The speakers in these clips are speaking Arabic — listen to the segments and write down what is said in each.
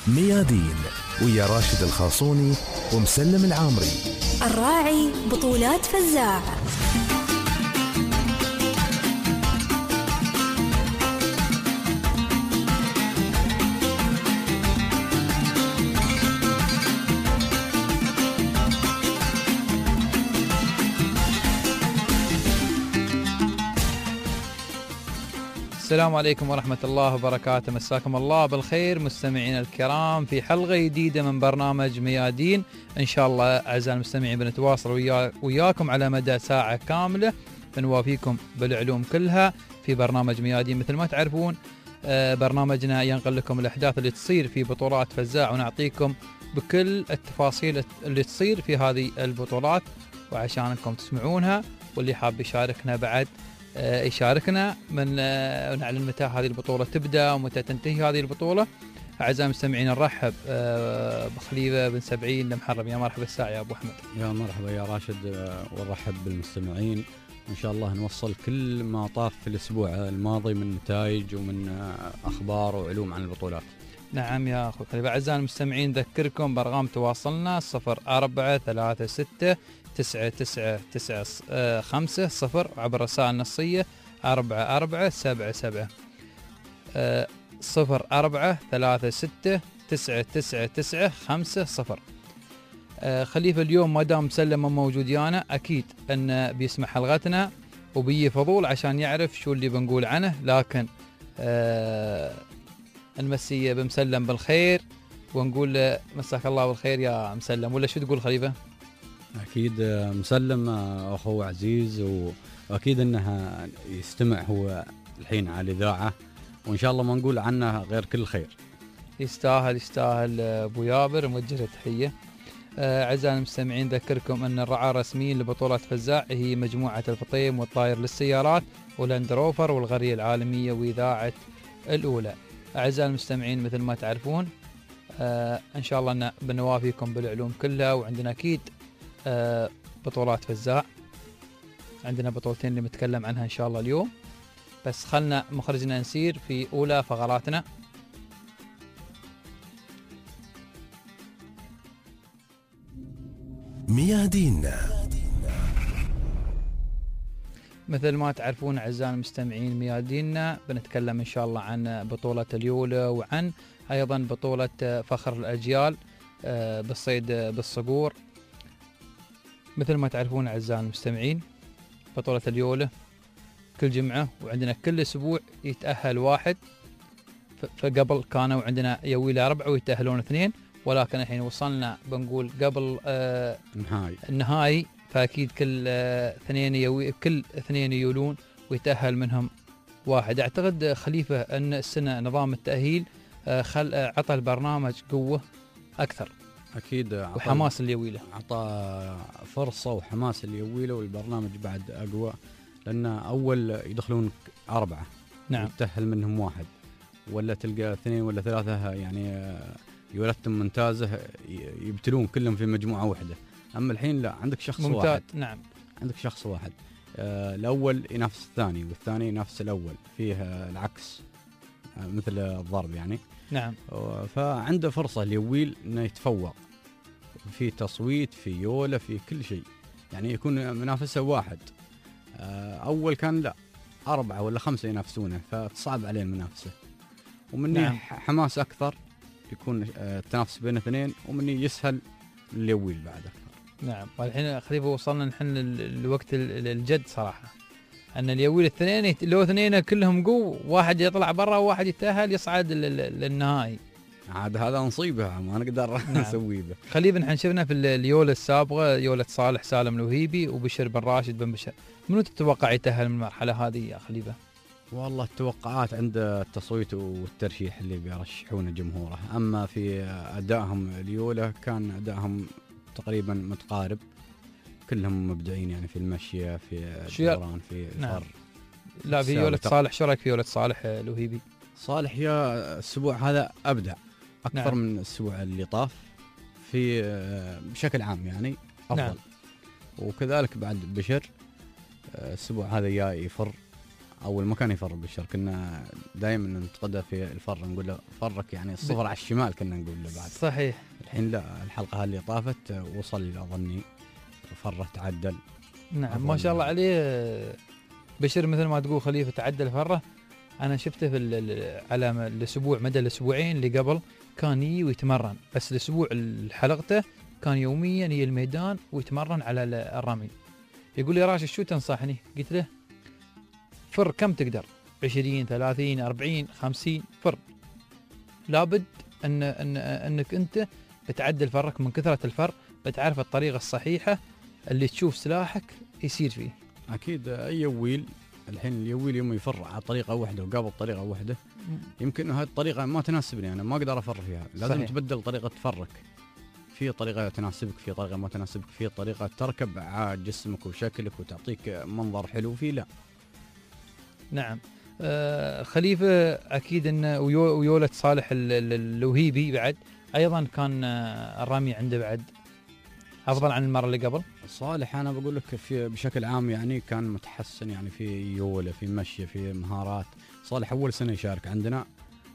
ميادين ويا راشد الخاصوني ومسلم العامري. الراعي بطولات فزاع. السلام عليكم ورحمة الله وبركاته. مساكم الله بالخير مستمعين الكرام في حلقة جديدة من برنامج ميادين. إن شاء الله أعزائي المستمعين بنتواصل وياكم على مدى ساعة كاملة بنوافيكم بالعلوم كلها في برنامج ميادين. مثل ما تعرفون برنامجنا ينقل لكم الأحداث اللي تصير في بطولات فزاع ونعطيكم بكل التفاصيل اللي تصير في هذه البطولات وعشانكم تسمعونها، واللي حاب يشاركنا بعد يشاركنا من نعلن متى هذه البطولة تبدأ ومتى تنتهي هذه البطولة. أعزائي المستمعين نرحب بخليفة بن سبعين المحرم. يا مرحبا الساعة يا أبو أحمد. يا مرحبا يا راشد، ونرحب بالمستمعين. إن شاء الله نوصل كل ما طاف في الأسبوع الماضي من نتائج ومن أخبار وعلوم عن البطولات. نعم يا أخو خليفة. أعزائي المستمعين ذكركم بأرقام تواصلنا 04369995 عبر رسائل نصية 4477 04369995. خليفة اليوم ما دام مسلم موجود يانا أكيد أن بيسمع حلقتنا وبيه فضول عشان يعرف شو اللي بنقول عنه، لكن المسية بمسلم بالخير ونقول له مساك الله بالخير يا مسلم، ولا شو تقول خليفة؟ أكيد مسلم أخوه عزيز، وأكيد أنه يستمع هو الحين على الإذاعة، وإن شاء الله ما نقول عنه غير كل خير. يستاهل أبو يابر، موجه تحية. أعزائي المستمعين ذكركم أن الرعاة الرسميين لبطولة فزاع هي مجموعة الفطيم والطاير للسيارات واللاندروفر والغرية العالمية وإذاعة الأولى. أعزائي المستمعين مثل ما تعرفون إن شاء الله أن بنوافيكم بالعلوم كلها، وعندنا أكيد بطولات فزاع. عندنا بطولتين اللي بنتكلم عنها إن شاء الله اليوم، بس خلنا مخرجنا نسير في أولى فقراتنا. ميادين. مثل ما تعرفون أعزائي المستمعين مياديننا بنتكلم إن شاء الله عن بطولة اليولة وعن أيضا بطولة فخر الأجيال بالصيد بالصقور. مثل ما تعرفون أعزائي المستمعين بطولة اليولة كل جمعة، وعندنا كل أسبوع يتأهل واحد. فقبل كانوا عندنا يويلة 4 ويتأهلون 2، ولكن الحين وصلنا بنقول قبل النهائي، فأكيد كل اثنين يولون ويتأهل منهم واحد. أعتقد خليفة أن السنة نظام التأهيل عطى البرنامج قوة أكثر. أكيد وحماس اليويلة، عطى فرصة وحماس اليويلة، والبرنامج بعد أقوى، لأن أول يدخلون 4 نعم يتأهل منهم واحد، ولا تلقى 2 ولا 3 يعني يولتهم ممتازة يبتلون كلهم في مجموعة واحدة. أما الحين لا، عندك شخص ممتاز. واحد. نعم عندك شخص واحد، الأول ينافس الثاني والثاني ينافس الأول، فيه العكس مثل الضرب يعني. نعم. فعنده فرصة اليويل إنه يتفوق في تصويت، في يولة، في كل شيء، يعني يكون منافسه واحد. أول كان لا 4 ولا 5 ينافسونه، فتصعب عليه المنافسة، ومني نعم. حماس أكثر يكون التنافس بين 2، ومني يسهل اليويل بعد أكثر. نعم. والحين خليفة وصلنا نحن الوقت الجد صراحة، أن اليويل 2 لو 2 كلهم قو، واحد يطلع برا وواحد يتأهل يصعد للنهائي. عاد هذا نصيبه ما نقدر نسويه به. خليفة نحن شفنا في اليولة السابقة يولة صالح سالم الوهيبي وبشر بن راشد بن بشر، منو تتوقع يتأهل من المرحلة هذه يا خليفة؟ والله التوقعات عند التصويت والترشيح اللي بيرشحون جمهوره، أما في أدائهم اليولة كان أدائهم تقريبا متقارب، كلهم مبدعين يعني في المشية، في الدوران، في نعم. لا في يولة صالح، شو رأيك في يولة صالح الوهيبي؟ صالح يا الأسبوع هذا أبدع أكثر نعم. من الأسبوع اللي طاف في بشكل عام يعني أفضل. نعم. وكذلك بعد بشر الأسبوع هذا يفر اول ما كان يفر بالشر كنا دائما ننتقده في الفر، نقول له فرك يعني الصفر على الشمال كنا نقول له بعد. صحيح. الحين لا، الحلقه اللي طافت وصل الى ظني فره تعدل. نعم ما شاء الله عليه بشر، مثل ما تقول خليفه تعدل فره. انا شفته في على الاسبوع، مدى الاسبوعين اللي قبل كان يجي ويتمرن، بس الاسبوع حلقته كان يوميا يجي الميدان ويتمرن على الرمي. يقول لي راشد شو تنصحني؟ قلت له فر كم تقدر، 20 30 40 50 فر. لابد انك انت بتعدل فرك، من كثرة الفر بتعرف الطريقة الصحيحة اللي تشوف سلاحك يصير فيه. اكيد اي يويل الحين اليويل يوم يفر على طريقة واحدة وقابل طريقة واحدة، يمكن هذه الطريقة ما تناسبني، انا ما اقدر افر فيها، لازم صحيح. تبدل طريقة فرك، في طريقة تناسبك، في طريقة ما تناسبك، في طريقة تركب على جسمك وشكلك وتعطيك منظر حلو، في لا. نعم. خليفة أكيد أن ويولة صالح الوهيبي بعد أيضا كان الرمي عنده بعد أفضل عن المرة اللي قبل. صالح أنا بقول لك في بشكل عام يعني كان متحسن، يعني في يولة، في مشي، في مهارات. صالح أول سنة يشارك عندنا،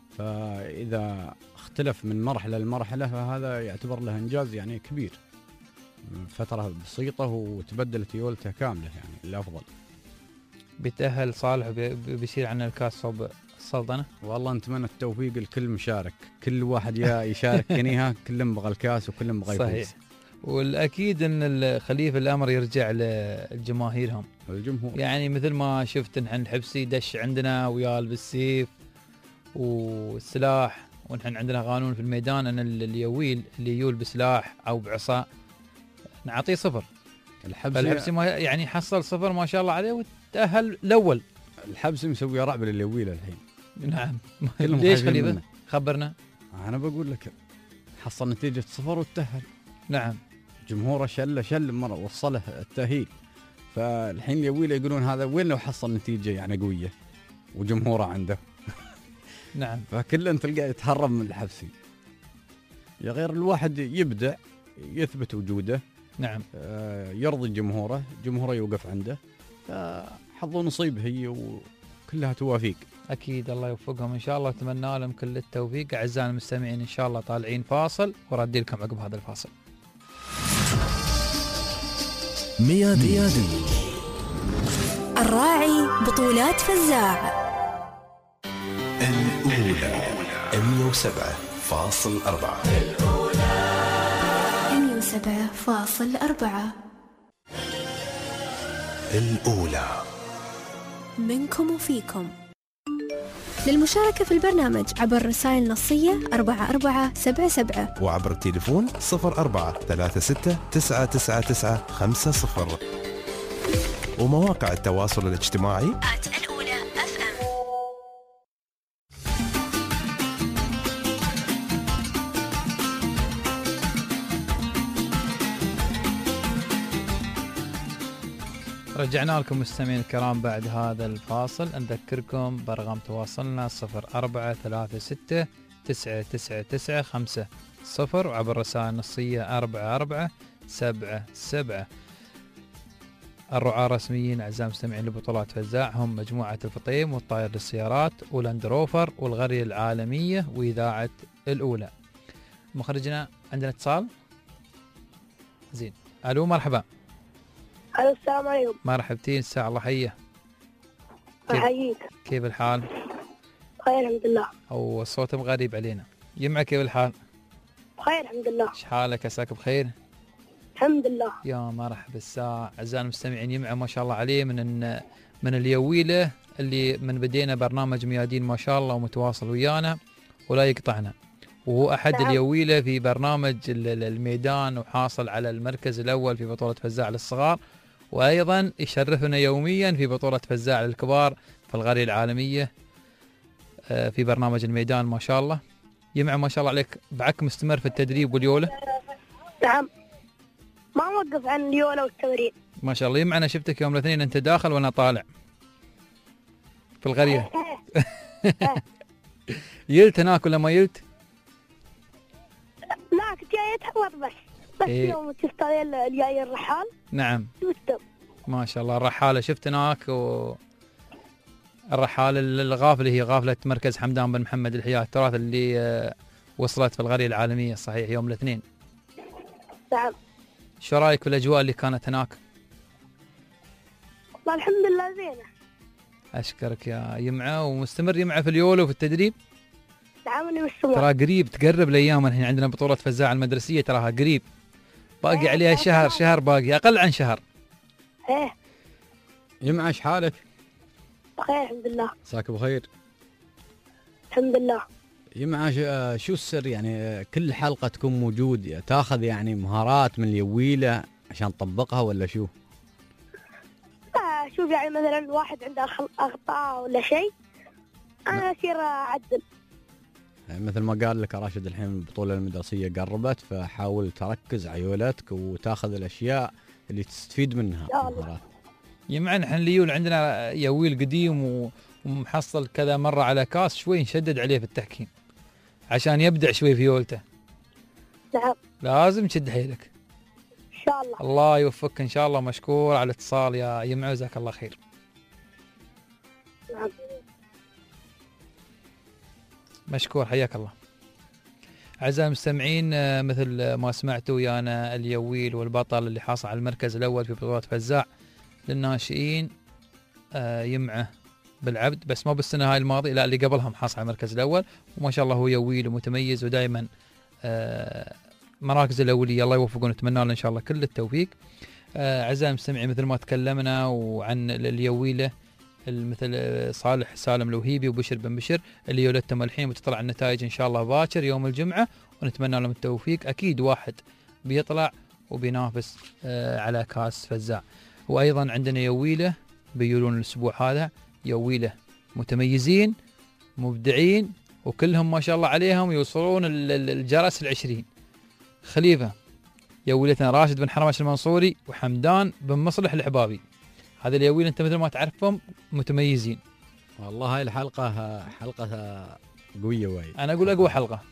فإذا اختلف من مرحلة لمرحلة فهذا يعتبر له إنجاز يعني كبير. فترة بسيطة وتبدلت يولته كاملة يعني الأفضل. بيتأهل صالح بيصير عنا الكاس صوب السلطنة. والله نتمنى التوفيق لكل مشارك، كل واحد يشارك كنيها، كلهم بغى الكاس وكلهم بغى يفوز. صحيح. والأكيد أن الخليفة الأمر يرجع للجماهيرهم، الجمهور. يعني مثل ما شفت نحن الحبسي دش عندنا ويال بالسيف والسلاح، ونحن عندنا قانون في الميدان أن اليويل اللي يول بسلاح أو بعصا نعطيه صفر. الحبسي ما يعني حصل صفر ما شاء الله عليه وتأهل الأول. الحبسي مسوي رعب لليويل الحين. نعم. ليش خليفة؟ خبرنا. أنا بقول لك حصل نتيجة صفر وتأهل. نعم. جمهوره شل مرة وصله التأهيل، فالحين اليويل يقولون هذا وين لو حصل نتيجة يعني قوية وجمهوره عنده. نعم. فكله تلقاه يتهرب من الحبسي. يا غير الواحد يبدع يثبت وجوده. نعم. يرضي جمهوره يوقف عنده، حظه نصيب هي وكلها توافيق. أكيد الله يوفقهم إن شاء الله، أتمنى لهم كل التوفيق. أعزائنا المستمعين إن شاء الله طالعين فاصل وردي لكم عقب هذا الفاصل. ميادين الراعي بطولات فزاع الأولى 107.4 107.4 الأولى منكم وفيكم. للمشاركة في البرنامج عبر رسائل نصية 4477 وعبر التليفون 0436999950 ومواقع التواصل الاجتماعي الأولى FM. رجعنا لكم مستمعين الكرام بعد هذا الفاصل. نذكركم برقم تواصلنا 0443999950 وعبر رسائل نصية 4477. الرعاة الرسميين أعزائي المستمعين لبطولات فزاع هم مجموعة الفطيم والطائر للسيارات واللاندروفر والغرية العالمية وإذاعة الأولى. مخرجنا عندنا اتصال. زين. ألو مرحبا. الو السلام عليكم. مرحبتين الساعة الله حيه. أحييك. كيف الحال؟ بخير الحمد لله. أو الصوت غريب علينا. يمع كيف الحال؟ بخير الحمد لله. ايش حالك؟ عساك بخير؟ الحمد لله. يا مرحبا الساعة. أعزائي المستمعين يمع ما شاء الله عليه من اليويلة اللي من بدينا برنامج ميادين ما شاء الله ومتواصل ويانا ولا يقطعنا، وهو أحد نعم. اليويلة في برنامج الميدان وحاصل على المركز الأول في بطولة فزاع للصغار، وأيضا يشرفنا يوميا في بطولة فزاع للكبار في الغرية العالمية في برنامج الميدان ما شاء الله. يمع ما شاء الله عليك بعك مستمر في التدريب واليولة. نعم ما موقف عن اليولة والتمرين ما شاء الله. يمع أنا شفتك يوم الاثنين أنت داخل وأنا طالع في الغرية. يلت هناك ولا ما يلت؟ لا كنت جاي اتحوط بس إيه. يوم شفت هذا الجاي الرحال. نعم شفته ما شاء الله. الرحالة شفت هناك الرحالة الغافلة هي غافلة مركز حمدان بن محمد الحياه التراث اللي وصلت في القرية العالمية صحيح يوم الاثنين. نعم. شو رايك في الاجواء اللي كانت هناك؟ والله الحمد لله زينة. اشكرك يا يمعة. ومستمر يمعة في اليولو وفي التدريب؟ نعم أنا مستمر. ترى قريب تقرب الايام. الحين عندنا بطولة فزاعة المدرسية تراها قريب، باقي عليها شهر باقي اقل عن شهر. ايه يمعة ايش حالك؟ بخير الحمد لله. عساك بخير. الحمد لله. يمعة شو السر يعني كل حلقة تكون موجود تاخذ يعني مهارات من اليويلة عشان تطبقها ولا شو؟ شوف يعني مثلا واحد عنده أخطاء ولا شيء أنا أصير أعدل. يعني مثل ما قال لك راشد الحين البطولة المدرسية قربت، فحاول تركز عيولتك وتاخذ الأشياء اللي تستفيد منها مهارات. يمعة نحن اليول عندنا يويل قديم ومحصل كذا مرة على كاس، شوي نشدد عليه في التحكيم عشان يبدع شوي في يولته. نعم. لازم تشد حيلك. إن شاء الله. الله يوفقك إن شاء الله. مشكور على الاتصال يا يمعة، جزاك الله خير. نعم. مشكور، حياك الله. أعزائي المستمعين، مثل ما سمعتوا ويانا اليويل والبطل اللي حاصل على المركز الأول في بطولة فزاع للناشئين يمعة بالعبد، بس ما بالسنة هاي الماضية، لا اللي قبلها محاصل على المركز الأول، وما شاء الله هو يويل ومتميز ودائما مراكز الأولية. الله يوفقه ونتمنى له إن شاء الله كل التوفيق. أعزائي المستمعين، مثل ما تكلمنا وعن اليويلة مثل صالح سالم الوهيبي وبشر بن بشر اللي يولدتهم الحين وتطلع النتائج إن شاء الله باكر يوم الجمعة، ونتمنى لهم التوفيق. أكيد واحد بيطلع وبينافس على كاس فزاع. وأيضا عندنا يويلة بيولون الأسبوع هذا، يويلة متميزين مبدعين وكلهم ما شاء الله عليهم يوصلون الجرس 20. خليفة يويلتنا راشد بن حرمش المنصوري وحمدان بن مصلح الحبابي، هذا اليويل انت مثل ما تعرفهم متميزين. والله هاي الحلقة حلقة قوية وايد. انا اقول اقوى حلقة.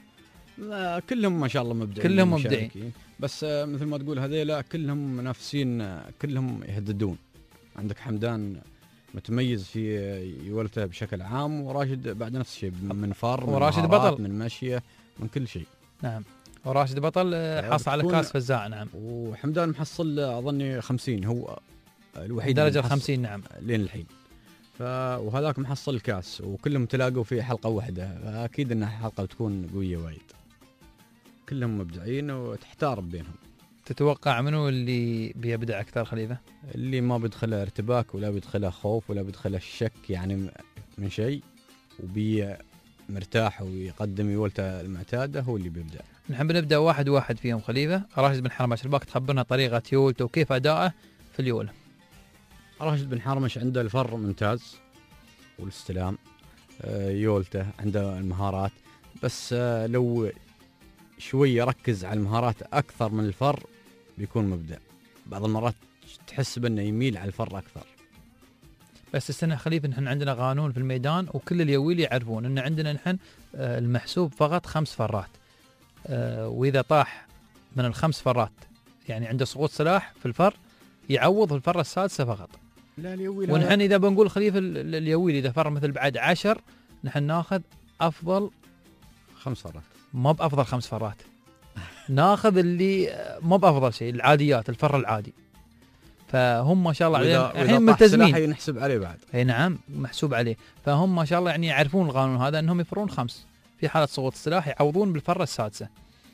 كلهم ما شاء الله مبدعين، كلهم مبدعين، بس مثل ما تقول هذيلا كلهم منافسين، كلهم يهددون. عندك حمدان متميز في يولته بشكل عام، وراشد بعد نفس الشيء من فار، وراشد بطل من مشية، من كل شيء. نعم، وراشد بطل حاصل على كاس فزاع. نعم. وحمدان محصل اظني 50، هو الوحيد درجة 50. نعم لين الحين. وهذاك محصل الكاس، وكلهم تلاقوا في حلقة واحدة، فأكيد أنها حلقة بتكون قوية وايد. كلهم مبدعين وتحتار بينهم. تتوقع منو اللي بيبدع أكثر خليفة؟ اللي ما بيدخله ارتباك ولا بيدخله خوف ولا بيدخله الشك يعني من شيء، وبي مرتاح ويقدم يولته المعتادة، هو اللي بيبدع. نحن بنبدأ واحد فيهم خليفة. راشد بن حرمش، الباك تخبرنا طريقة يولته وكيف أداءه في اليولة. راشد بن حرمش عنده الفر ممتاز والاستلام، يولته عنده المهارات، بس لو شوي يركز على المهارات أكثر من الفر بيكون مبدع. بعض المرات تحس بأنه يميل على الفر أكثر. بس السنة خليفة نحن عندنا قانون في الميدان وكل اليويل يعرفون أن عندنا نحن المحسوب فقط 5 فرات، وإذا طاح من ال5 فرات يعني عنده سقوط سلاح في الفر يعوض الفرة السادسة فقط. لا اليويل، ونحن إذا بنقول خليفة اليويل إذا فر مثل بعد 10 نحن ناخذ أفضل 5 فرات، ما بأفضل 5 فرات ناخذ اللي ما بأفضل شيء، العاديات، الفر العادي. فهم ما شاء الله عليهم الحين ملتزمين، نحسب عليه بعد. اي نعم محسوب عليه. فهم ما شاء الله يعني يعرفون القانون هذا انهم يفرون 5 في حالة سقوط السلاح يعوضون بالفرة السادسة.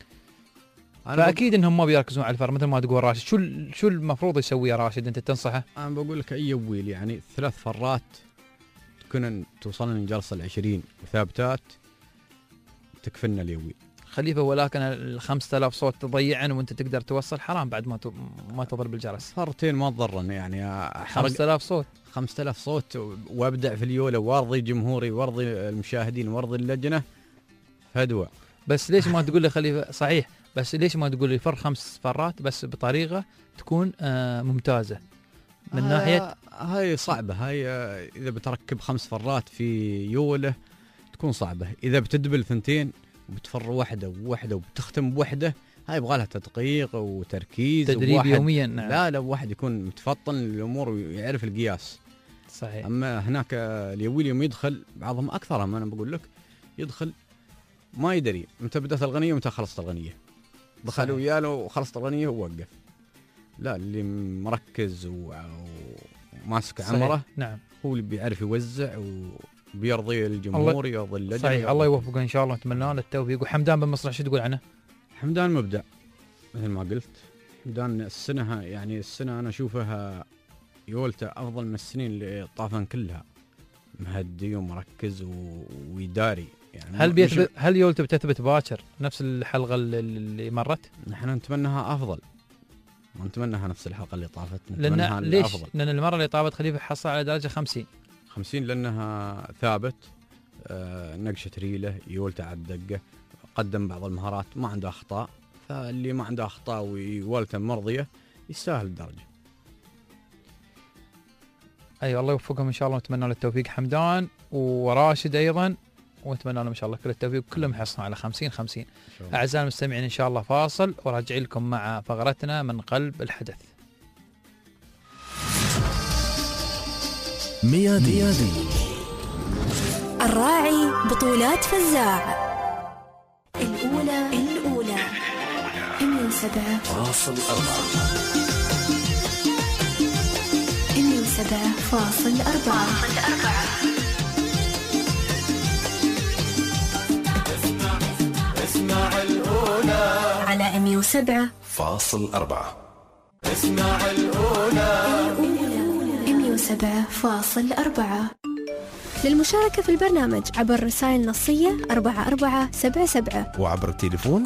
فأكيد انهم ما بيركزون على الفر مثل ما تقول راشد. شو المفروض يسوي يا راشد انت تنصحه؟ انا بقول لك اي يويل يعني 3 فرات تكون توصلنا لجلسة 20 وثابتات تكفلنا اليويل خليفة. ولكن 5000 صوت تضيعن وانت تقدر توصل، حرام بعد ما تضرب الجرس. فرتين ما تضرن يعني 5000 صوت 5000 صوت وابدع في اليولة وارضي جمهوري وارضي المشاهدين وارضي اللجنة هدوء. بس ليش ما تقول لي خليفة؟ صحيح، بس ليش ما تقول لي فر 5 فرات بس بطريقة تكون ممتازة من ناحية؟ هاي صعبة. هاي إذا بتركب 5 فرات في يولة تكون صعبة. إذا بتدبل 2 وبتفر واحدة وبتختم بوحدة، هاي يبغى لها تدقيق وتركيز تدريب يوميا. نعم. لا واحد يكون متفطن للأمور ويعرف القياس. صحيح. اما هناك اليويل يوم يدخل بعضهم اكثرهم انا بقول لك يدخل ما يدري متى بدأت الغنيه ومتى خلصت الغنيه، دخل وياله وخلصت الغنيه ووقف. لا، اللي مركز وماسك عمره نعم هو اللي بيعرف يوزع وبيرضي الجمهور يرضي اللجنه. صحيح. الله يوفقه ان شاء الله، نتمنى له التوفيق. وحمدان بن مصلح شو تقول عنه؟ حمدان مبدع مثل ما قلت. حمدان السنه انا اشوفها يولته افضل من السنين اللي طافن كلها، مهدي ومركز ويداري يعني. هل يولته بتثبت باكر نفس الحلقه اللي مرت؟ نحن نتمناها افضل، ما نتمناها نفس الحلقه اللي طافت، نتمناها الافضل. لان المره اللي طافت خليفه حصل على درجه 50 لانها ثابت. نقشه ريله يولته على الدقه، قدم بعض المهارات، ما عنده اخطاء، فاللي ما عنده اخطاء ويولته مرضيه يستاهل الدرجه. ايوه الله يوفقهم ان شاء الله، ونتمنى له التوفيق حمدان وراشد ايضا، ونتمنى لهم ان شاء الله كل التوفيق وكلهم يحصلون على 50-50. اعزائي المستمعين ان شاء الله فاصل وراجع لكم مع فقرتنا من قلب الحدث. ميادين الراعي بطولات فزاع. الأولى 107.4 اسمع الأولى على 107.4. اسمع الأولى 107.4. للمشاركة في البرنامج عبر رسائل نصية 4477 وعبر التليفون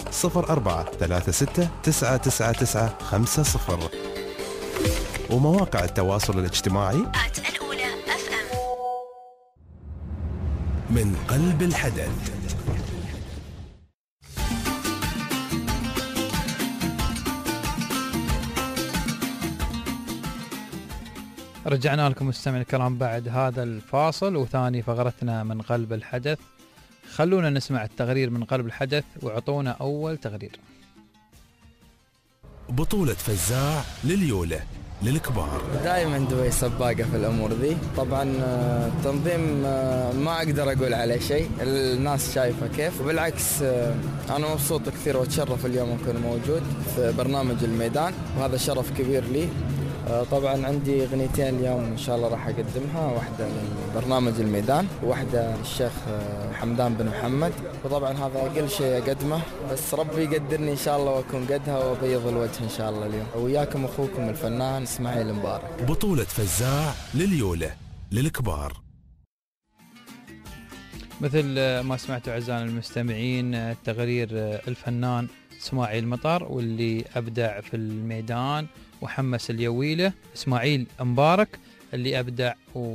0436699950 ومواقع التواصل الاجتماعي الأولى FM. من قلب الحدث. رجعنا لكم مستمعينا الكرام بعد هذا الفاصل وثاني فقرتنا من قلب الحدث. خلونا نسمع التقرير من قلب الحدث وعطونا أول تقرير. بطولة فزاع لليولة للكبار. دائما دبي سباقة في الأمور ذي. طبعا التنظيم ما أقدر أقول عليه شيء، الناس شايفة كيف، وبالعكس أنا مبسوط كثير وأتشرف اليوم أكون موجود في برنامج الميدان، وهذا شرف كبير لي. طبعا عندي اغنيتين اليوم ان شاء الله راح اقدمها، واحده لبرنامج الميدان وواحده للشيخ حمدان بن محمد، وطبعا هذا اقل شيء اقدمه، بس ربي يقدرني ان شاء الله واكون قدها وابيض الوجه ان شاء الله اليوم. وياكم اخوكم الفنان اسماعيل مبارك. بطولة فزاع لليولة للكبار. مثل ما سمعتوا اعزائنا المستمعين تقرير الفنان اسماعيل مطر، واللي ابدع في الميدان وحمس اليويله اسماعيل مبارك اللي ابدع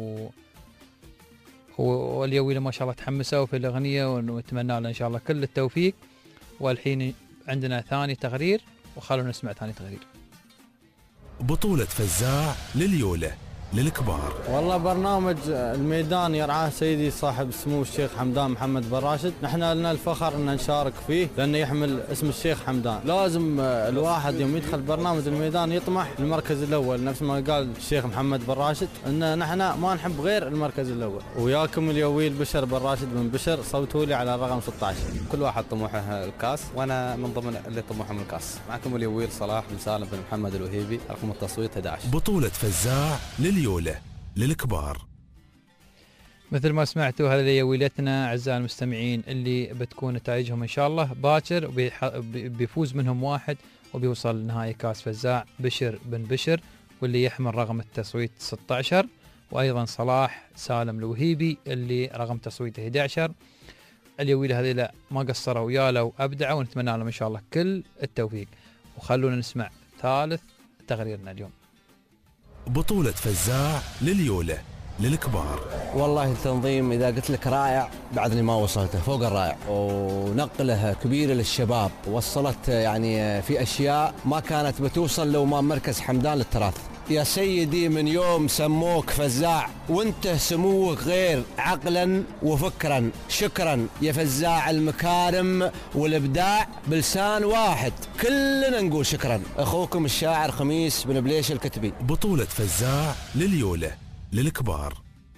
واليويله ما شاء الله تحمسوا في الاغنيه، ونتمنى له ان شاء الله كل التوفيق. والحين عندنا ثاني تقرير، وخلونا نسمع ثاني تقرير. بطولة فزاع لليولة للكبار. والله برنامج الميدان يرعاه سيدي صاحب السمو الشيخ حمدان محمد بن راشد، نحن لنا الفخر ان نشارك فيه لانه يحمل اسم الشيخ حمدان. لازم الواحد يوم يدخل برنامج الميدان يطمح المركز الاول، نفس ما قال الشيخ محمد بن راشد ان نحن ما نحب غير المركز الاول. وياكم اليويل بشر بن راشد بن بشر، صوتوا لي على الرقم 16. كل واحد طموحه الكاس، وانا من ضمن اللي طموحهم الكاس. معكم اليويل صلاح بن سالم بن محمد الوهيبي، رقم التصويت 11. بطولة فزاع لليولة للكبار. مثل ما سمعتوا هذه يويلتنا اعزائي المستمعين اللي بتكون نتائجهم ان شاء الله باكر، بيفوز منهم واحد وبيوصل لنهائي كاس فزاع بشر بن بشر، واللي يحمل رقم التصويت 16، وايضا صلاح سالم الوهيبي اللي رقم تصويته 11. اليويله هذه ما قصروا وياله وابدعوا، ونتمنى لهم ان شاء الله كل التوفيق. وخلونا نسمع ثالث تقريرنا اليوم. بطولة فزاع لليولة للكبار. والله التنظيم إذا قلت لك رائع بعدني ما وصلته، فوق الرائع، ونقله كبيرة للشباب، وصلت يعني في أشياء ما كانت بتوصل لو ما مركز حمدان للتراث. يا سيدي من يوم سموك فزاع وانت سموك غير عقلا وفكرا. شكرا يا فزاع المكارم والابداع بلسان واحد، كلنا نقول شكرا. اخوكم الشاعر خميس بن بليش الكتبي. بطولة فزاع لليولة للكبار.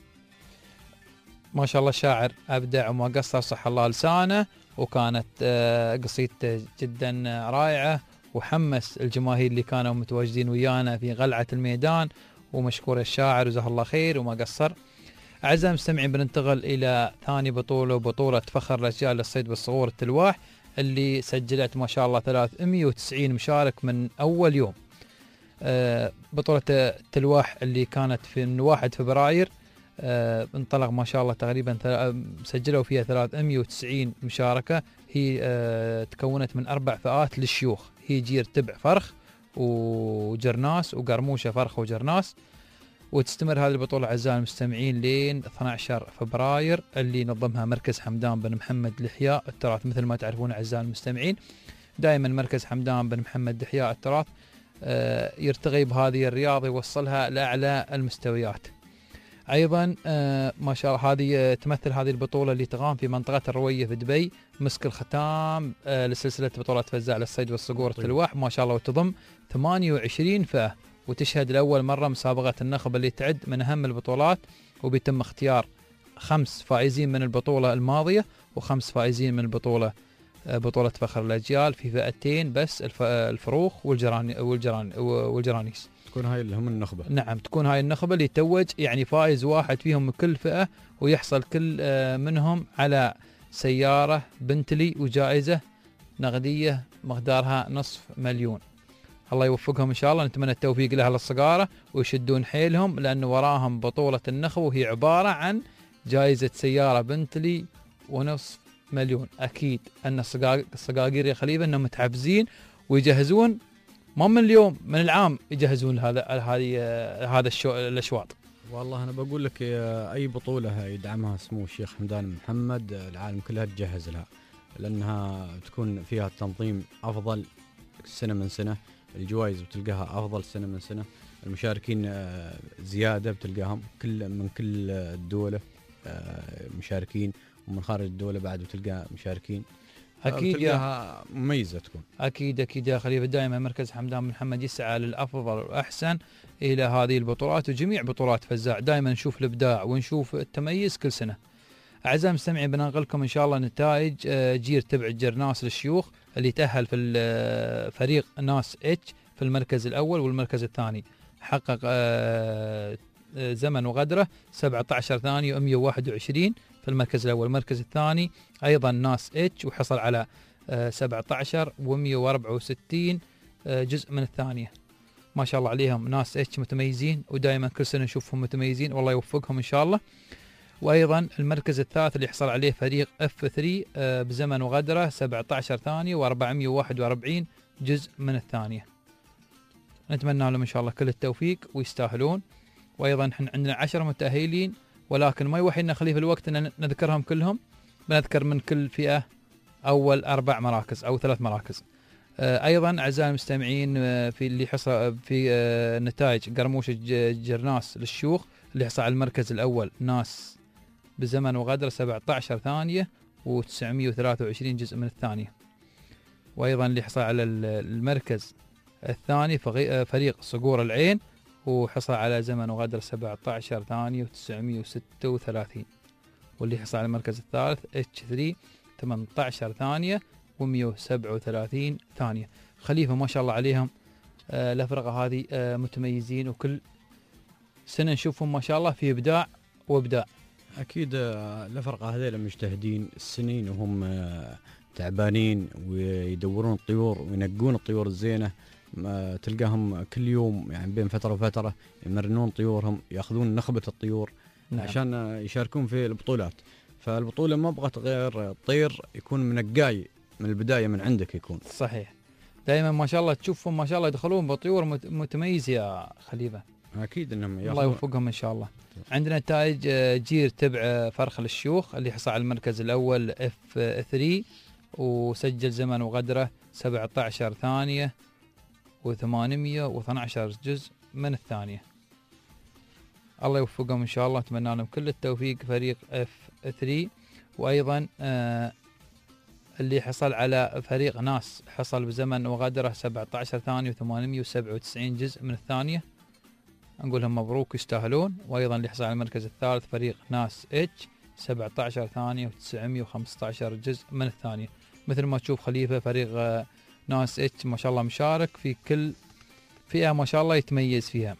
ما شاء الله الشاعر أبدع وما قصر، صح الله لسانه، وكانت قصيدته جدا رائعة، وحمس الجماهير اللي كانوا متواجدين ويانا في قلعة الميدان، ومشكور الشاعر وجزاه الله خير وما قصر. أعزائي المستمعين، بننتقل إلى ثاني بطولة، وبطولة فخر الأجيال للصيد بالصغور التلواح، اللي سجلت ما شاء الله 390 مشارك من أول يوم. بطولة التلواح اللي كانت من 1 فبراير انطلق ما شاء الله، تقريبا سجلوا فيها 390 مشاركة. هي تكونت من 4 فئات للشيوخ، هي جير تبع فرخ وجرناس وقرموشة فرخ وجرناس. وتستمر هذه البطولة أعزائي المستمعين لين 12 فبراير اللي نظمها مركز حمدان بن محمد لحياء التراث. مثل ما تعرفون أعزائي المستمعين، دائما مركز حمدان بن محمد لحياء التراث يرتقي بهذه الرياضة، يوصلها لأعلى المستويات. أيضا ما شاء الله هذه تمثل هذه البطولة اللي تقام في منطقة الروية في دبي مسك الختام لسلسلة بطولات فزاع للصيد والصقور التلواح ما شاء الله، وتضم 28 فئة، وتشهد لأول مرة مسابقة النخب اللي تعد من أهم البطولات، وبيتم اختيار 5 فائزين من البطولة الماضية و5 فائزين من البطولة بطولة فخر الأجيال في فئتين بس، الفروخ والجرانيس. تكون هاي اللي هم النخبة. نعم، تكون هاي النخبة اللي يتوج يعني فائز واحد فيهم من كل فئة، ويحصل كل منهم على سيارة بنتلي وجائزة نقدية مقدارها 500,000. الله يوفقهم إن شاء الله، نتمنى التوفيق لأهل الصقارة ويشدون حيلهم، لأن وراهم بطولة النخبة وهي عبارة عن جائزة سيارة بنتلي و500,000. أكيد أن الصقاقير يا خليفة أنهم متحفزين ويجهزون، ما من اليوم، من العام يجهزون هذا الأشواط. والله أنا بقول لك أي بطولة يدعمها سمو الشيخ حمدان بن محمد العالم كلها تجهز لها، لأنها تكون فيها تنظيم أفضل سنة من سنة، الجوائز بتلقاها أفضل سنة من سنة، المشاركين زيادة بتلقاهم من كل الدولة مشاركين، ومن خارج الدولة بعد بتلقى مشاركين. أكيد يا مميزة تكون. أكيد يا خليفة، دائما مركز حمدان بن محمد يسعى للأفضل والأحسن إلى هذه البطولات، وجميع بطولات فزاع دائما نشوف الإبداع ونشوف التميز كل سنة. أعزائي المستمعين، بننقلكم إن شاء الله نتائج جير تبع الجرناس للشيوخ اللي تأهل في فريق ناس اتش في المركز الأول والمركز الثاني، حقق زمن وغدره 17 ثانية و121 في المركز الأول. المركز الثاني أيضا ناس اتش، وحصل على 17 و164 جزء من الثانية. ما شاء الله عليهم ناس اتش متميزين، ودائما كل سنة نشوفهم متميزين، والله يوفقهم إن شاء الله. وأيضا المركز الثالث اللي حصل عليه فريق F3 بزمن وغدره 17 ثانية و441 جزء من الثانية. نتمنى لهم إن شاء الله كل التوفيق ويستاهلون. وأيضا احنا عندنا 10 متأهلين، ولكن ما يوحينا خليفة الوقت أن نذكرهم كلهم. بنذكر من كل فئة أول 4 مراكز أو 3 مراكز. أيضا أعزائي المستمعين، في اللي حصل في نتائج قرموش الجرناس للشيوخ اللي حصل على المركز الأول ناس بزمن وغدر 17 ثانية و923 جزء من الثانية. وأيضا اللي حصل على المركز الثاني فريق صقور العين، وحصل على زمن وغدر 17 ثانية و936. واللي حصل على المركز الثالث H3 18 ثانية و137 ثانية. خليفة ما شاء الله عليهم، الأفرقة هذه متميزين، وكل سنة نشوفهم ما شاء الله في إبداع وإبداع. أكيد الأفرقة هذول مجتهدين السنين وهم تعبانين، ويدورون الطيور وينقون الطيور الزينة. تلقاهم كل يوم يعني بين فترة وفترة يمرنون طيورهم، يأخذون نخبة الطيور. نعم. عشان يشاركون في البطولات. فالبطولة ما بغت غير الطير يكون منقاي من البداية من عندك يكون. صحيح، دائما ما شاء الله تشوفهم ما شاء الله يدخلون بطيور متميزة يا خليفة. أكيد إنهم الله يوفقهم إن شاء الله. عندنا نتائج جير تبع فرخ للشيوخ اللي حصل على المركز الأول F3 وسجل زمن وغدره 17 ثانية و812 جزء من الثانية. الله يوفقهم إن شاء الله، أتمنى لهم كل التوفيق فريق F3. وأيضا اللي حصل على فريق ناس حصل بزمن وغدره 17 ثانية و897 جزء من الثانية. نقول لهم مبروك يستاهلون. وايضا اللي حصل على المركز الثالث فريق ناس اتش 17 ثانيه و915 جزء من الثانيه. مثل ما تشوف خليفه فريق ناس اتش ما شاء الله مشارك في كل فئه ما شاء الله يتميز فيها.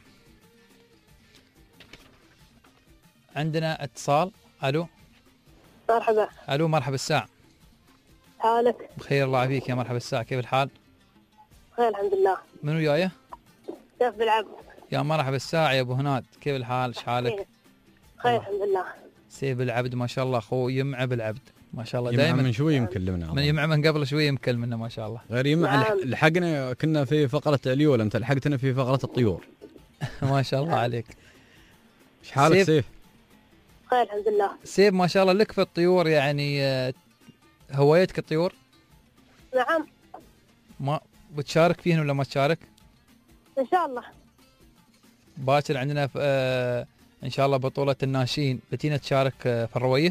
عندنا اتصال. الو مرحبا. الو مرحبا الساعه. حالك؟ بخير الله يعافيك يا مرحبا الساعه، كيف الحال؟ بخير الحمد لله. من ويايه؟ كيف بالعبد؟ يا مرحبا الساعه يا ابو هناد، كيف الحال؟ ايش حالك؟ بخير الحمد لله. سيف العبد ما شاء الله اخوه يمع بالعبد ما شاء الله. يمع دائما من شوي مكلمنا، من يمع من قبل شوي مكلمنا ما شاء الله. غير يمع نعم. لحقنا كنا في فقره اليول، انت لحقتنا في فقره الطيور. ما شاء الله عليك. ايش حالك سيف؟ بخير الحمد لله. سيف ما شاء الله لك في الطيور، يعني هوايتك الطيور؟ نعم. ما بتشارك فيهن ولا ما تشارك؟ ان شاء الله. باكر عندنا في ان شاء الله بطولة الناشئين، بتينا تشارك في الروية؟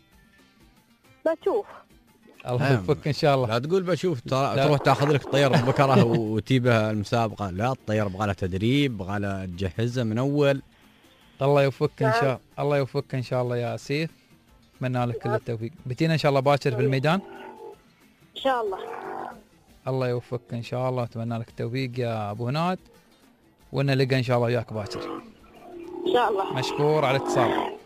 بشوف. الله يوفقك ان شاء الله. لا تقول بشوف تروح تاخذ لك طير بكره وتجيبها المسابقة، لا الطير يبغى له تدريب، يبغى له تجهزه من اول. الله يوفقك ان شاء الله يوفقك ان شاء الله يا سيف، اتمنى لك كل التوفيق. بتينا ان شاء الله باكر في الميدان؟ ان شاء الله. الله يوفقك ان شاء الله، اتمنى لك التوفيق يا ابو هناد، ونلقى ان شاء الله وياك باكر ان شاء الله. مشكور على الاتصال.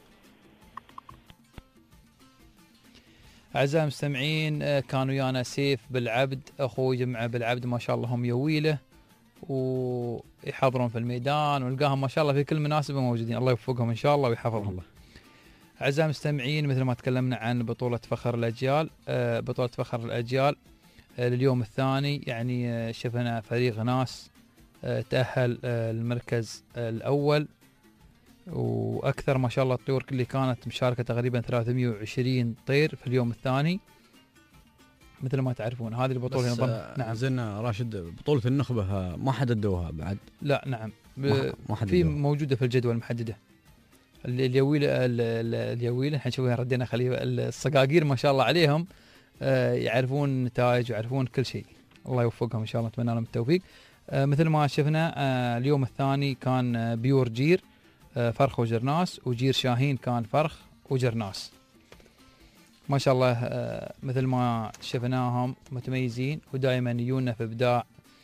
اعزائي المستمعين، كان ويانا سيف بالعبد اخوي جمعه بالعبد ما شاء الله هم يويله ويحضرون في الميدان، ونلقاهم ما شاء الله في كل مناسبه موجودين. الله يوفقهم ان شاء الله ويحفظهم الله. اعزائي المستمعين، مثل ما تكلمنا عن بطوله فخر الاجيال، بطوله فخر الاجيال لليوم الثاني، يعني شفنا فريق ناس تأهل المركز الأول، وأكثر ما شاء الله الطيور اللي كانت مشاركة تقريبا 320 طير في اليوم الثاني. مثل ما تعرفون هذه البطولة نعم زين راشد، بطولة النخبة ما حددوها بعد؟ لا نعم ما في موجودة في الجدول المحددة. اليويل احنا شوفها ردينا خليفة، الصقاقير ما شاء الله عليهم يعرفون النتائج ويعرفون كل شيء. الله يوفقهم ان شاء الله، اتمنى لهم التوفيق. مثل ما شفنا اليوم الثاني كان بيور جير فرخ وجرناس، وجير شاهين كان فرخ وجرناس ما شاء الله. مثل ما شفناهم متميزين ودائما يجونا في ابداع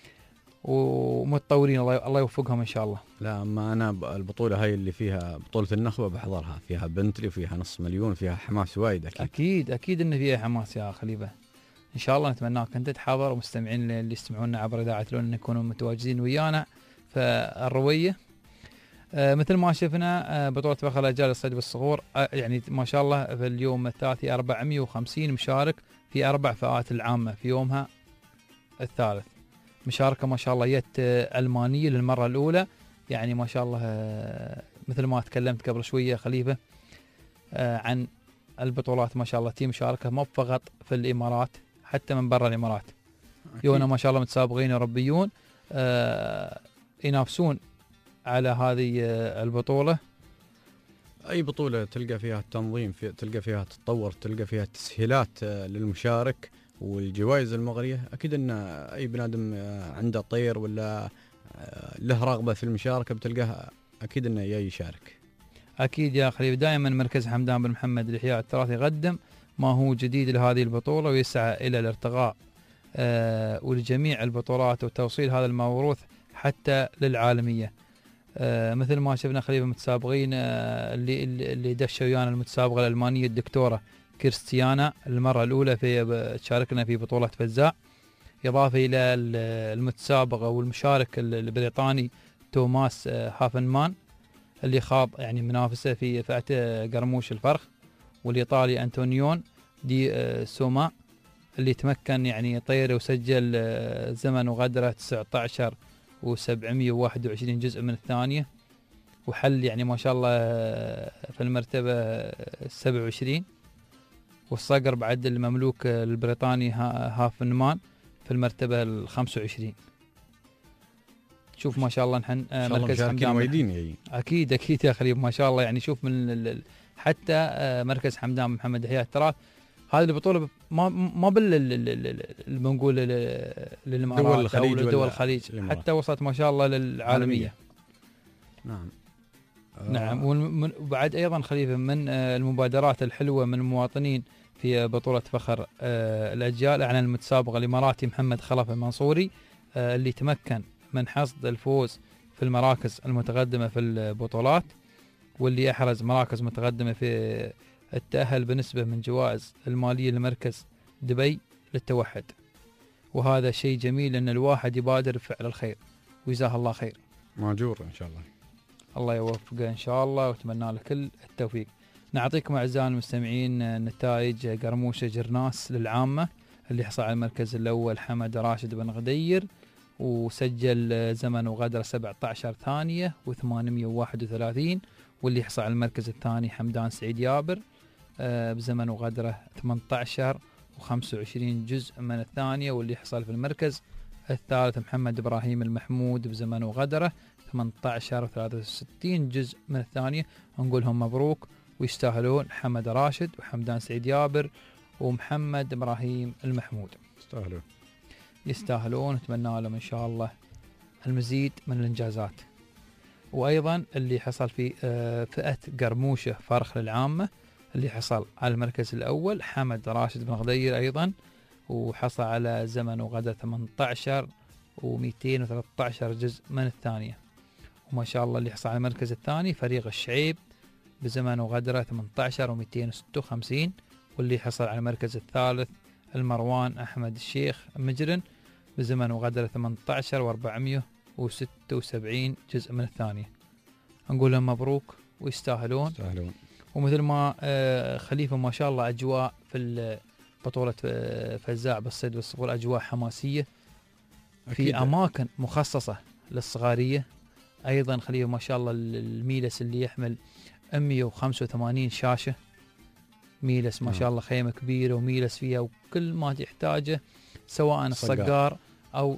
ومتطورين، الله يوفقهم ان شاء الله. لا اما انا البطوله هاي اللي فيها بطوله النخبه بحضرها، فيها بنتلي وفيها نص مليون، فيها حماس وايد. اكيد ان فيها حماس يا خليفه، ان شاء الله نتمناك انت تحضر، ومستمعين اللي يستمعونا عبر اذاعه لون ان يكونوا متواجدين ويانا في الرويه. مثل ما شفنا بطوله فخر الاجيال للصيد بالصقور، يعني ما شاء الله في اليوم الثالث 450 مشارك في 4 فئات العامه في يومها الثالث. مشاركه ما شاء الله يت المانيه للمره الاولى، يعني ما شاء الله مثل ما تكلمت قبل شويه خليفه عن البطولات ما شاء الله تيم مشاركه مو فقط في الامارات، حتى من برا الامارات يونا ما شاء الله متسابقين يربيون ينافسون على هذه البطوله. اي بطوله تلقى فيها التنظيم، تلقى فيها تتطور، تلقى فيها تسهيلات للمشارك والجوائز المغريه، اكيد ان اي بنادم عنده طير ولا له رغبه في المشاركه بتلقاه اكيد انه جاي يشارك. اكيد يا خليل، دائما مركز حمدان بن محمد لإحياء التراث يقدم ما هو جديد لهذه البطوله، ويسعى الى الارتقاء ولجميع البطولات وتوصيل هذا الموروث حتى للعالميه. مثل ما شفنا خليفه متسابقين اللي دشوا ويانا المتسابقه الالمانيه الدكتوره كريستيانا المره الاولى في تشاركنا في بطوله فزاع، اضافه الى المتسابقه والمشارك البريطاني توماس هافنمان اللي خاض يعني منافسه في فئه قرموش الفرخ، والايطالي انطونيون دي سوما اللي تمكن يعني طير وسجل زمن وغدره 19 و721 جزء من الثانيه، وحل يعني ما شاء الله في المرتبه 27، والصقر بعد المملوك البريطاني هافنمان في المرتبه 25. شوف ما شاء الله نحن مركز حمدان اكيد يا خليل ما شاء الله، يعني شوف من حتى مركز حمدان محمد إحياء التراث هذه البطوله ما بنقول للامارات او لدول الخليج، حتى وصلت ما شاء الله للعالميه. نعم. نعم. وبعد أيضا خليفة من المبادرات الحلوة من المواطنين في بطولة فخر الأجيال، أعلن المتسابق الإماراتي محمد خلف المنصوري اللي تمكن من حصد الفوز في المراكز المتقدمة في البطولات، واللي أحرز مراكز متقدمة في التأهل بنسبة من جوائز المالية لمركز دبي للتوحد. وهذا شيء جميل أن الواحد يبادر بفعل الخير، وجزاه الله خير، ماجور إن شاء الله. الله يوفقه إن شاء الله وأتمنى له كل التوفيق. نعطيكم أعزائي المستمعين نتائج قرموشة جرناس للعامة اللي حصل على المركز الأول حمد راشد بن غدير، وسجل زمن وغدرة 17 ثانية و831، واللي حصل على المركز الثاني حمدان سعيد يابر بزمن وغدرة 18 و25 جزء من الثانية، واللي حصل في المركز الثالث محمد إبراهيم المحمود بزمن وغدرة 18 و63 جزء من الثانية. نقولهم مبروك ويستاهلون حمد راشد وحمدان سعيد يابر ومحمد إبراهيم المحمود، يستاهلون، نتمنى لهم إن شاء الله المزيد من الإنجازات. وأيضا اللي حصل في فئة قرموشة فرخ للعامة اللي حصل على المركز الأول حمد راشد بن غدير أيضا، وحصل على زمن وغدرة 18 و213 جزء من الثانية. وما شاء الله اللي حصل على المركز الثاني فريق الشعيب بزمن وغدرة 18 و256، واللي حصل على المركز الثالث المروان أحمد الشيخ مجرن بزمن وغدرة 18 و476 جزء من الثانية. نقول لهم مبروك ويستاهلون. ومثل ما خليفة ما شاء الله أجواء في بطولة فزاع بالصيد والصقور أجواء حماسية في أماكن مخصصة للصغارية. أيضا خليفة ما شاء الله الميلس اللي يحمل 185 شاشة، ميلس ما شاء الله خيمة كبيرة وميلس فيها وكل ما تحتاجه سواء الصقار أو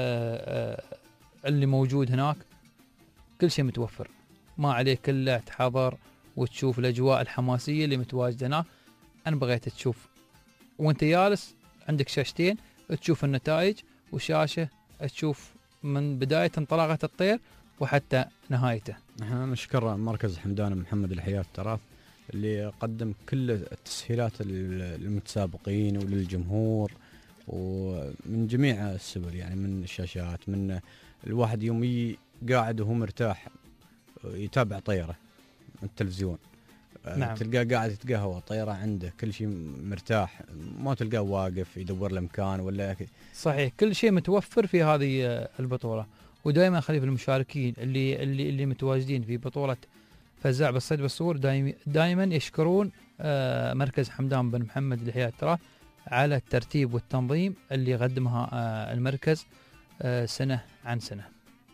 اللي موجود هناك، كل شيء متوفر، ما عليه كله تحضر وتشوف الأجواء الحماسية اللي متواجدة هناك. أنا بغيت تشوف وانت جالس عندك شاشتين تشوف النتائج، وشاشة تشوف من بداية انطلاقة الطير وحتى نهايته. نحن نشكر مركز حمدان محمد الحياة التراث اللي قدم كل التسهيلات للمتسابقين وللجمهور ومن جميع السبل، يعني من الشاشات، من الواحد يوم قاعد وهو مرتاح يتابع طيرة من التلفزيون. نعم. تلقاه قاعد يتقهوى طيرة عنده، كل شيء مرتاح، ما تلقاه واقف يدور له مكان ولا صحيح، كل شيء متوفر في هذه البطولة. ودائما خليفة المشاركين اللي متواجدين في بطولة فزاع بالصيد والصقور دائما يشكرون مركز حمدان بن محمد الحياة التراث على الترتيب والتنظيم اللي قدمها المركز سنة عن سنة.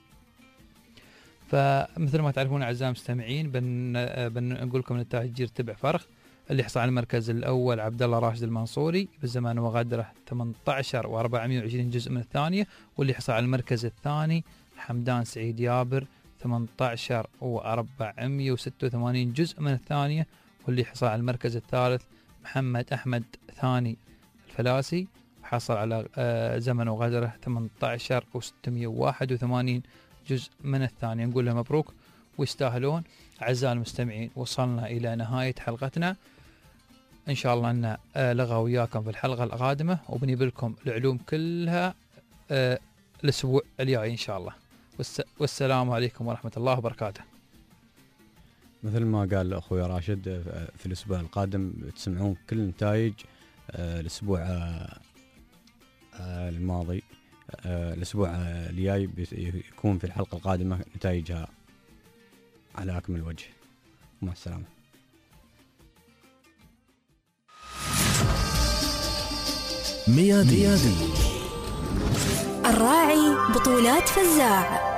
فمثل ما تعرفون أعزائي المستمعين بنقول لكم نتائج جير تبع فرخ اللي حصل على المركز الأول عبد الله راشد المنصوري بزمان وغدره 18 و420 جزء من الثانية، واللي حصل على المركز الثاني حمدان سعيد يابر 18 و486 جزء من الثانية، واللي حصل على المركز الثالث محمد أحمد ثاني الفلاسي حصل على زمن وغدره 18 و681 جزء من الثانية. نقول له مبروك ويستاهلون. أعزائي المستمعين وصلنا إلى نهاية حلقتنا، إن شاء الله أن لغى وياكم في الحلقة القادمة وبنجيب لكم العلوم كلها الأسبوع الجاي إن شاء الله. والسلام عليكم ورحمة الله وبركاته. مثل ما قال أخوي راشد في الأسبوع القادم تسمعون كل نتائج الأسبوع الماضي. الأسبوع الجاي يكون في الحلقة القادمة نتائجها على أكمل وجه. مع السلامة. ميادي الراعي بطولات فزاع.